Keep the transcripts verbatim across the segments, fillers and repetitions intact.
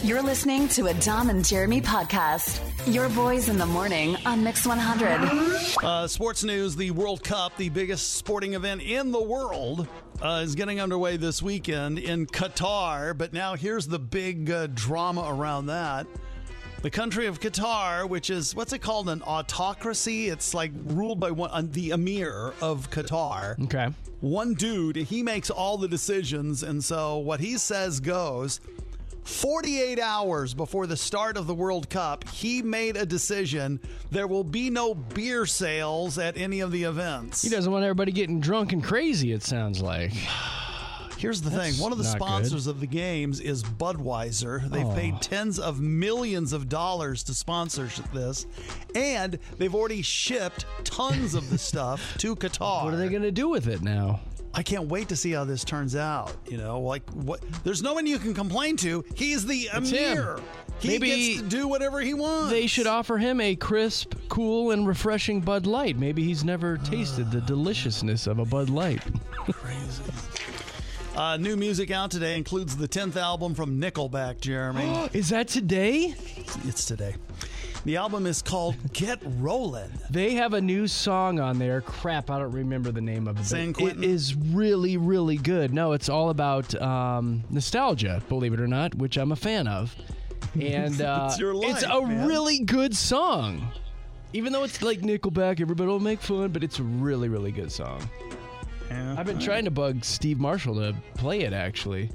You're listening to a Dom and Jeremy podcast. Your boys in the morning on Mix one hundred. Uh, sports news, the World Cup, the biggest sporting event in the world, uh, is getting underway this weekend in Qatar. But now here's the big uh, drama around that. The country of Qatar, which is, what's it called, an autocracy? It's like ruled by one, uh, the emir of Qatar. Okay. One dude, he makes all the decisions, and so what he says goes. forty-eight hours before the start of the World Cup, he made a decision. There will be no beer sales at any of the events. He doesn't want everybody getting drunk and crazy, it sounds like. Here's the That's thing. One of the not sponsors good. of the games is Budweiser. They've Oh. paid tens of millions of dollars to sponsor this, and they've already shipped tons of the stuff to Qatar. What are they going to do with it now? I can't wait to see how this turns out. You know, like what? There's no one you can complain to. He's the It's emir. him. He Maybe gets to do whatever he wants. They should offer him a crisp, cool, and refreshing Bud Light. Maybe he's never tasted the deliciousness of a Bud Light. Crazy. Uh, new music out today includes the tenth album from Nickelback, Jeremy. Is that today? It's today. The album is called Get Rollin'. They have a new song on there. Crap, I don't remember the name of it. but San Quentin? It is really, really good. No, it's all about um, nostalgia, believe it or not, which I'm a fan of. And uh, It's your life, it's a man. really good song. Even though it's like Nickelback, everybody will make fun, but it's a really, really good song. Yeah. I've been trying to bug Steve Marshall to play it, actually.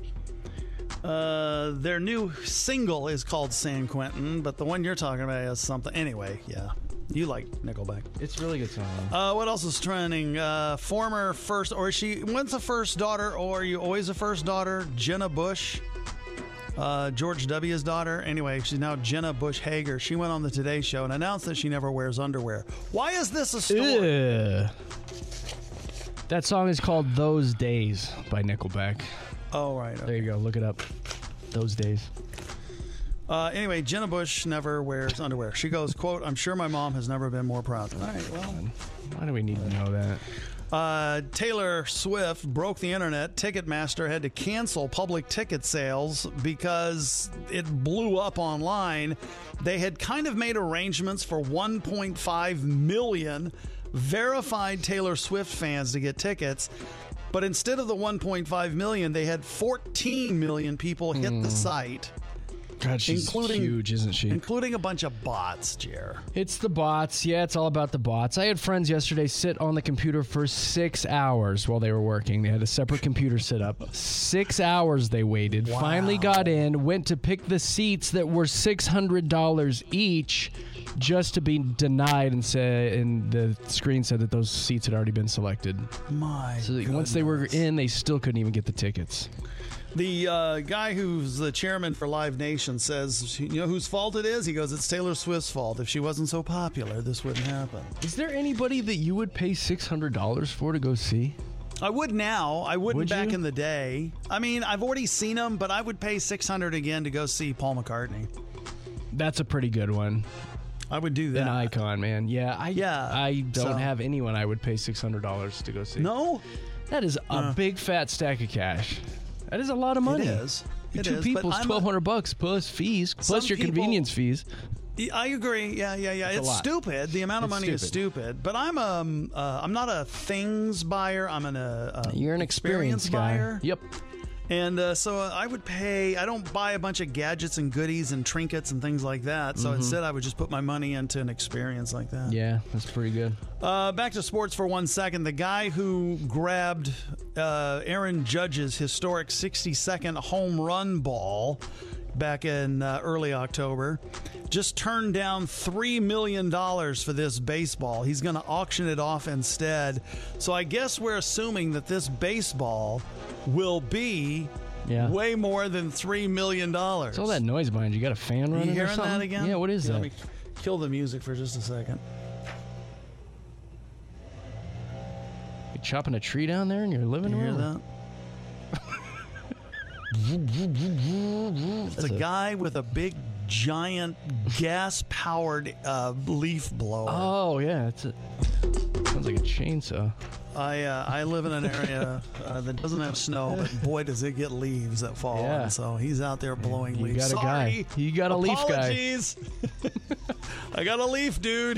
Uh, their new single is called San Quentin, but the one you're talking about is something. Anyway, yeah. You like Nickelback. It's a really good song. Uh, what else is trending? Uh, former first, or is she, when's the first daughter, or are you always a first daughter? Jenna Bush, uh, George W.'s daughter. Anyway, she's now Jenna Bush Hager. She went on the Today Show and announced that she never wears underwear. Why is this a story? Ugh. That song is called Those Days by Nickelback. Oh, right. Okay. There you go. Look it up. Those Days. Uh, anyway, Jenna Bush never wears underwear. She goes, quote, "I'm sure my mom has never been more proud." All right, well. Why do we need to know that? Uh, Taylor Swift broke the internet. Ticketmaster had to cancel public ticket sales because it blew up online. They had kind of made arrangements for one point five million verified Taylor Swift fans to get tickets. But instead of the one point five million, they had fourteen million people hit the site. God, she's Including- huge, isn't she? Including a bunch of bots, Jer. It's the bots. Yeah, it's all about the bots. I had friends yesterday sit on the computer for six hours while they were working. They had a separate computer set up. Six hours they waited. Wow. Finally got in, went to pick the seats that were six hundred dollars each just to be denied, and say, and the screen said that those seats had already been selected. My So that once they were goodness. in, they still couldn't even get the tickets. The uh, guy who's the chairman for Live Nation says, you know whose fault it is? He goes, it's Taylor Swift's fault. If she wasn't so popular, this wouldn't happen. Is there anybody that you would pay six hundred dollars for to go see? I would now. I wouldn't Would back you? in the day. I mean, I've already seen him, but I would pay six hundred dollars again to go see Paul McCartney. That's a pretty good one. I would do that. An icon, man. Yeah, I Yeah, I don't so- have anyone I would pay six hundred dollars to go see. No? That is a Uh. big fat stack of cash. That is a lot of money. It is. It Two is, people but is I'm a- twelve hundred bucks plus fees, plus Some your people- convenience fees. I agree. Yeah, yeah, yeah. It's a It's lot. stupid. The amount of It's money is stupid. stupid. But I'm um uh, I'm not a things buyer. I'm an uh, uh, You're an experience, guy. buyer. Yep. And uh, so uh, I would pay. I don't buy a bunch of gadgets and goodies and trinkets and things like that. So instead, I would just put my money into an experience like that. Yeah, that's pretty good. Uh, back to sports for one second. The guy who grabbed uh, Aaron Judge's historic sixty-second home run ball back in uh, early October just turned down three million dollars for this baseball. He's going to auction it off instead. So I guess we're assuming that this baseball will be Yeah. way more than three million dollars. It's all that noise behind you. You got a fan You running or hearing something? that again? Yeah, what is Let that? me kill the music for just a second. You chopping a tree down there in your living You hear room? that? It's a guy with a big, giant, gas-powered uh, leaf blower. Oh, yeah. It's a, sounds like a chainsaw. I uh, I live in an area uh, that doesn't have snow, but boy, does it get leaves that fall. Yeah. And so he's out there blowing You leaves. got a Sorry. guy. You got a leaf guy. Apologies. I got a leaf, dude.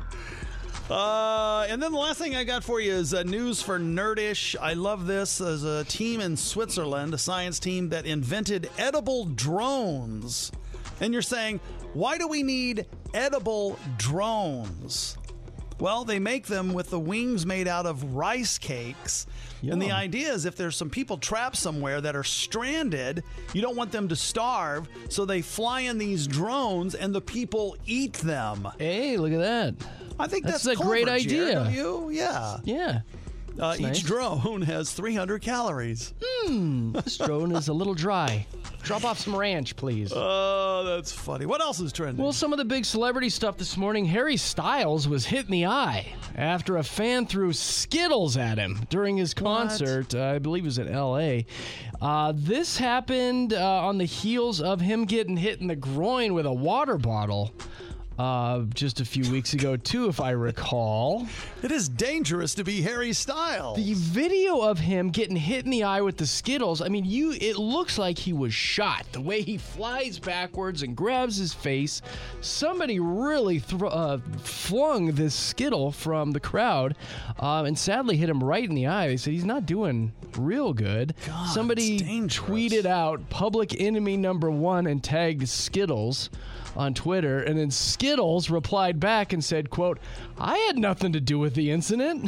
Uh, and then the last thing I got for you is uh, news for Nerdish. I love this. There's a team in Switzerland, a science team that invented edible drones. And you're saying, why do we need edible drones? Well, they make them with the wings made out of rice cakes. Yum. And the idea is if there's some people trapped somewhere that are stranded, you don't want them to starve, so they fly in these drones and the people eat them. Hey, look at that. I think that's, That's a clever, great Jared, idea. don't you? Yeah. Yeah. Uh, each nice. drone has three hundred calories. This drone is a little dry. Drop off some ranch, please. Oh, that's funny. What else is trending? Well, some of the big celebrity stuff this morning. Harry Styles was hit in the eye after a fan threw Skittles at him during his concert. Uh, I believe it was in L A. Uh, this happened uh, on the heels of him getting hit in the groin with a water bottle. Uh, just a few weeks ago, too, if I recall. It is dangerous to be Harry Styles. The video of him getting hit in the eye with the Skittles, I mean, you. It looks like he was shot. The way he flies backwards and grabs his face. Somebody really thro- uh, flung this Skittle from the crowd um, and sadly hit him right in the eye. They said he's not doing real good. God, Somebody it's dangerous. tweeted out public enemy number one and tagged Skittles on Twitter, and then Skittles replied back and said, quote, I had nothing to do with the incident.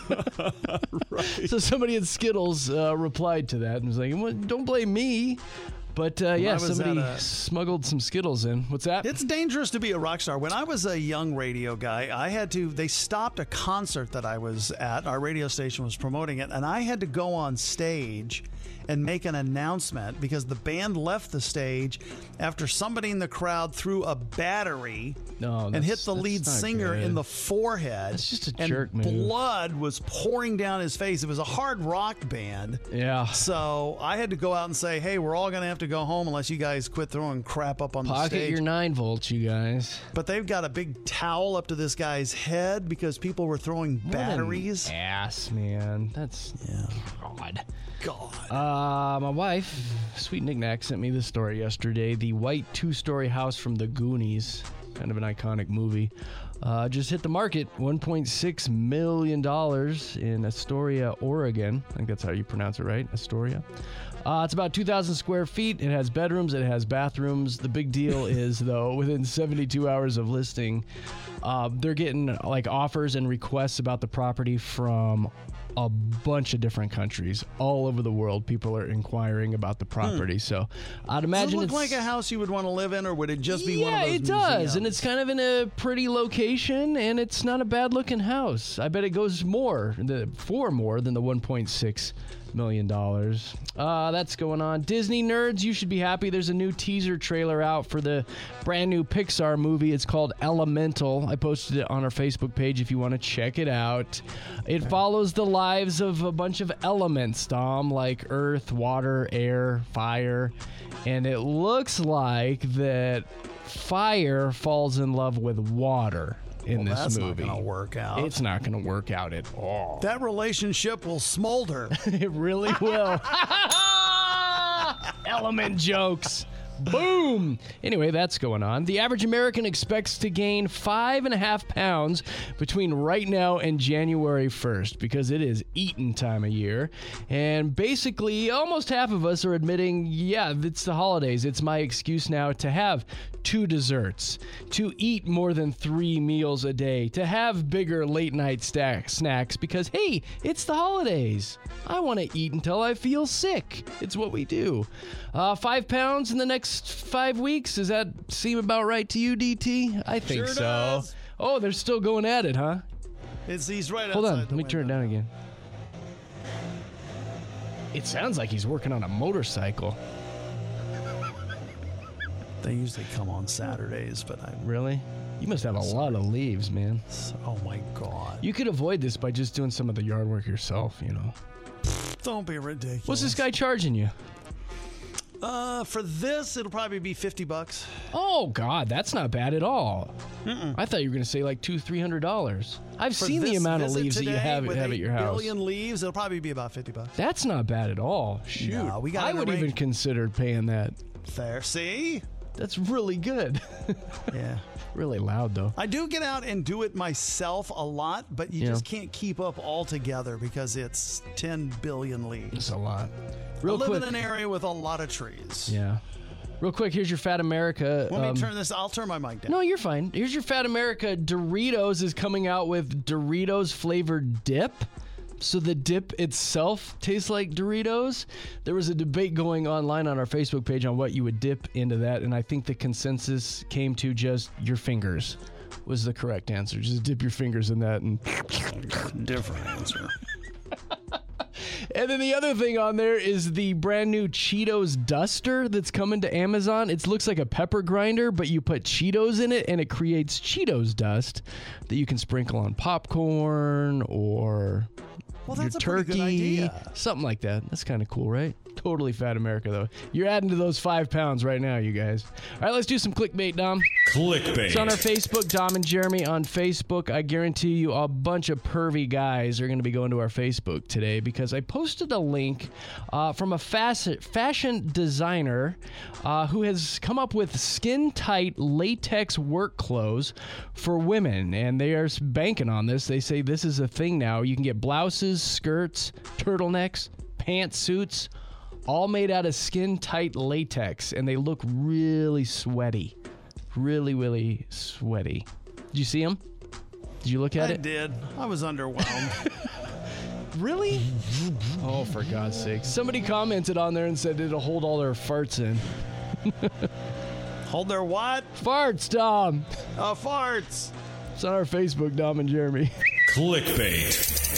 Right. So somebody at Skittles uh, replied to that and was like, well, don't blame me. But uh, yeah, I was somebody at a- smuggled some Skittles in. What's that? It's dangerous to be a rock star. When I was a young radio guy, I had to, they stopped a concert that I was at. Our radio station was promoting it, and I had to go on stage and make an announcement because the band left the stage after somebody in the crowd threw a battery No, and that's- hit the that's lead not singer good. in the forehead. That's just a and jerk move. blood was pouring down his face. It was a hard rock band. Yeah. So I had to go out and say, hey, we're all going to have to go home unless you guys quit throwing crap up on the Pocket stage. your nine volts, you guys. But they've got a big towel up to this guy's head because people were throwing What an batteries. ass, man. That's Yeah. God. God. Uh, my wife, Sweet Knickknack, sent me this story yesterday. The white two-story house from the Goonies, kind of an iconic movie, uh, just hit the market. one point six million dollars in Astoria, Oregon. I think that's how you pronounce it, right? Astoria. Uh, it's about two thousand square feet. It has bedrooms. It has bathrooms. The big deal is, though, within seventy-two hours of listing, uh, they're getting like offers and requests about the property from a bunch of different countries all over the world. People are inquiring about the property. So I'd Does it imagine look it's like a house you would want to live in, or would it just be yeah, one of those it does, museums? and it's kind of in a pretty location, and it's not a bad-looking house. I bet it goes more, the, for more than the one point six million dollars. Uh, that's going on. Disney nerds, you should be happy. There's a new teaser trailer out for the brand new Pixar movie. It's called Elemental. I posted it on our Facebook page if you want to check it out. It follows the lives of a bunch of elements, Dom, like earth, water, air, fire, and it looks like that fire falls in love with water in Well, this that's movie. not going to work out. It's not going to work out at all. that relationship will smolder. It really will. Element jokes. Boom! Anyway, that's going on. The average American expects to gain five and a half pounds between right now and January first because it is eating time of year. And basically, almost half of us are admitting, yeah, it's the holidays. It's my excuse now to have two desserts, to eat more than three meals a day, to have bigger late night stack snacks because, hey, it's the holidays. I want to eat until I feel sick. It's what we do. Uh, five pounds in the next five weeks. Does that seem about right to you, D T? I think Sure so. does. Oh, they're still going at it, huh? It's, he's right Hold outside on. the Let me turn it window. down again. It sounds like he's working on a motorcycle. They usually come on Saturdays, but I. Really? You must have a lot of leaves, man. Oh my God! You could avoid this by just doing some of the yard work yourself, you know. Don't be ridiculous. What's this guy charging you? Uh, for this, it'll probably be fifty bucks. Oh God, that's not bad at all. Mm-mm. I thought you were going to say like two, three hundred dollars. I've For seen the amount of leaves that you have, with have at your house. Billion leaves, it'll probably be about fifty bucks. That's not bad at all. Shoot, No, we got I an would arrange- even consider paying that. Fair. See? That's really good. Yeah. Really loud though. I do get out and do it myself a lot, but you Yeah. just can't keep up altogether because it's ten billion leaves. It's a lot. Real I live quick. in an area with a lot of trees. Yeah. Real quick, here's your Fat America. Want me um, to turn this? I'll turn my mic down. No, you're fine. Here's your Fat America. Doritos is coming out with Doritos flavored dip. So the dip itself tastes like Doritos. There was a debate going online on our Facebook page on what you would dip into that, and I think the consensus came to just your fingers was the correct answer. Just dip your fingers in that and Different answer. And then the other thing on there is the brand new Cheetos Duster that's coming to Amazon. It looks like a pepper grinder, but you put Cheetos in it, and it creates Cheetos dust that you can sprinkle on popcorn or Well, your that's a pretty turkey, good idea. something like that. That's kind of cool, right? Totally Fat America, though. You're adding to those five pounds right now, you guys. All right, let's do some clickbait, Dom. Clickbait. It's on our Facebook, Dom and Jeremy on Facebook. I guarantee you a bunch of pervy guys are going to be going to our Facebook today because I posted a link uh, from a fashion, fashion designer uh, who has come up with skin-tight latex work clothes for women, and they are banking on this. They say this is a thing now. You can get blouses, skirts, turtlenecks, pantsuits, all made out of skin-tight latex, and they look really sweaty. Really, really sweaty. Did you see them? Did you look at I it? did. I was underwhelmed. Really? Oh, for God's sake. Somebody commented on there and said it'll hold all their farts in. Hold their what? Farts, Dom. Uh, farts. It's on our Facebook, Dom and Jeremy. Clickbait.